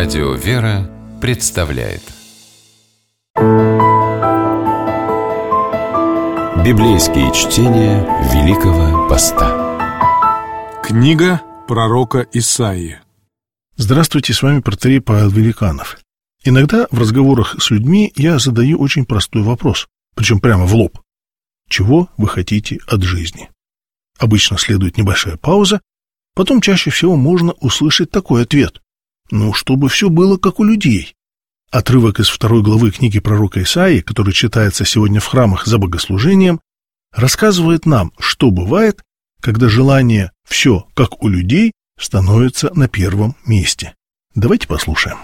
Радио «Вера» представляет Библейские чтения Великого Поста. Книга пророка Исаии. Здравствуйте, с вами протоиерей Павел Великанов. Иногда в разговорах с людьми я задаю очень простой вопрос, причем прямо в лоб. Чего вы хотите от жизни? Обычно следует небольшая пауза, потом чаще всего можно услышать такой ответ. Чтобы все было как у людей. Отрывок из 2 главы книги пророка Исаии, который читается сегодня в храмах за богослужением, рассказывает нам, что бывает, когда желание «все как у людей» становится на первом месте. Давайте послушаем.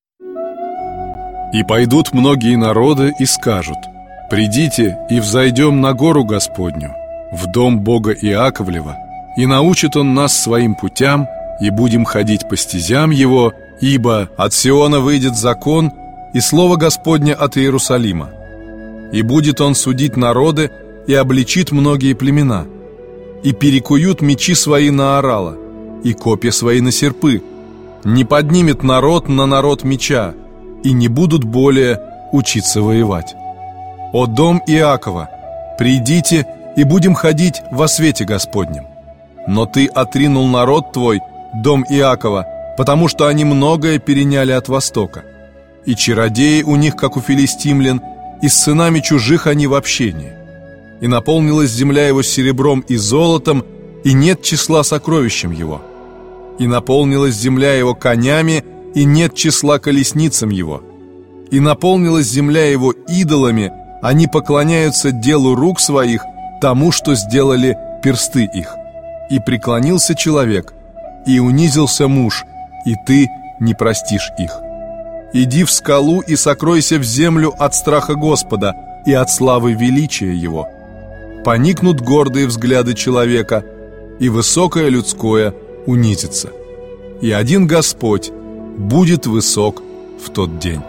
«И пойдут многие народы и скажут: придите и взойдем на гору Господню, в дом Бога Иаковлева, и научит Он нас своим путям, и будем ходить по стезям Его, ибо от Сиона выйдет закон, и слово Господне от Иерусалима. И будет Он судить народы, и обличит многие племена, и перекуют мечи свои на орала, и копья свои на серпы. Не поднимет народ на народ меча, и не будут более учиться воевать. О дом Иакова, придите, и будем ходить во свете Господнем. Но ты отринул народ твой, дом Иакова, потому что они многое переняли от Востока. И чародеи у них, как у филистимлян, и с сынами чужих они в общении. И наполнилась земля его серебром и золотом, и нет числа сокровищем его. И наполнилась земля его конями, и нет числа колесницам его. И наполнилась земля его идолами, они поклоняются делу рук своих, тому, что сделали персты их. И преклонился человек, и унизился муж, и ты не простишь их. Иди в скалу и сокройся в землю от страха Господа и от славы величия Его. Поникнут гордые взгляды человека, и высокое людское унизится. И один Господь будет высок в тот день».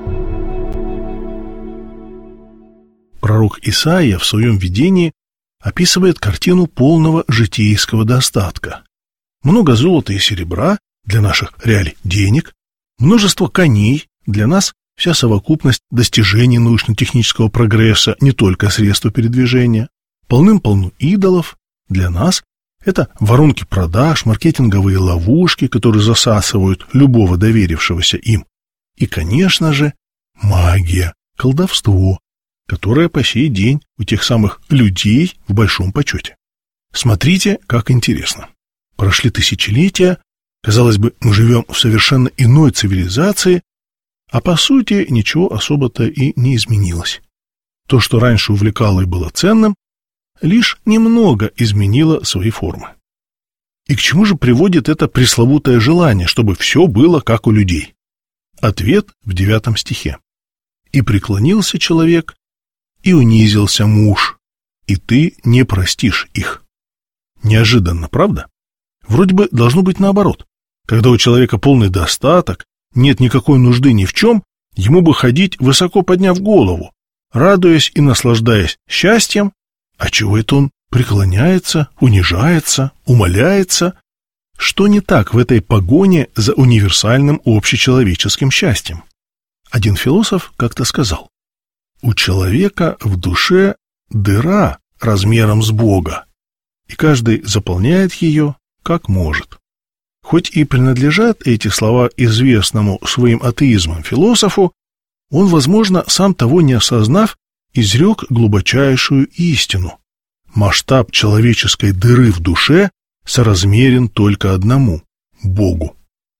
Пророк Исаия в своем видении описывает картину полного житейского достатка. Много золота и серебра, для наших реалий денег, множество коней, для нас вся совокупность достижений научно-технического прогресса, не только средства передвижения, полным-полно идолов, для нас это воронки продаж, маркетинговые ловушки, которые засасывают любого доверившегося им, и, конечно же, магия, колдовство, которое по сей день у тех самых людей в большом почете. Смотрите, как интересно. Прошли тысячелетия, казалось бы, мы живем в совершенно иной цивилизации, а по сути ничего особо-то и не изменилось. То, что раньше увлекало и было ценным, лишь немного изменило свои формы. И к чему же приводит это пресловутое желание, чтобы все было как у людей? Ответ в 9 стихе. «И преклонился человек, и унизился муж, и ты не простишь их». Неожиданно, правда? Вроде бы должно быть наоборот. Когда у человека полный достаток, нет никакой нужды ни в чем, ему бы ходить, высоко подняв голову, радуясь и наслаждаясь счастьем, а чего это он преклоняется, унижается, умаляется? Что не так в этой погоне за универсальным общечеловеческим счастьем? Один философ как-то сказал: у человека в душе дыра размером с Бога, и каждый заполняет ее как может. Хоть и принадлежат эти слова известному своим атеизмом философу, он, возможно, сам того не осознав, изрек глубочайшую истину. Масштаб человеческой дыры в душе соразмерен только одному – Богу.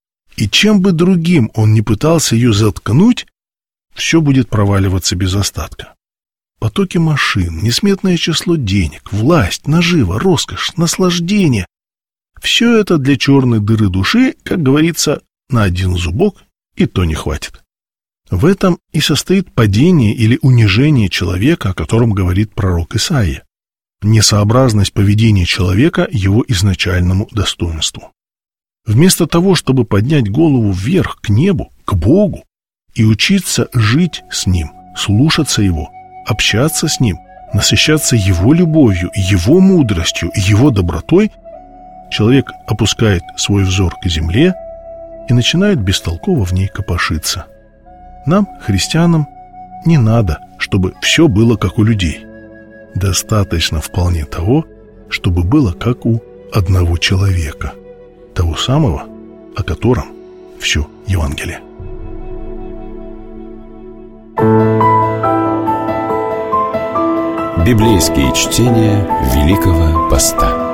И чем бы другим он ни пытался ее заткнуть, все будет проваливаться без остатка. Потоки машин, несметное число денег, власть, нажива, роскошь, наслаждение – все это для черной дыры души, как говорится, на один зубок и то не хватит. В этом и состоит падение или унижение человека, о котором говорит пророк Исаия. Несообразность поведения человека его изначальному достоинству. Вместо того, чтобы поднять голову вверх к небу, к Богу, и учиться жить с Ним, слушаться Его, общаться с Ним, насыщаться Его любовью, Его мудростью, Его добротой, человек опускает свой взор к земле, и начинают бестолково в ней копошиться. Нам, христианам, не надо, чтобы все было как у людей. Достаточно вполне того, чтобы было как у одного человека, того самого, о котором все Евангелие. Библейские чтения Великого Поста.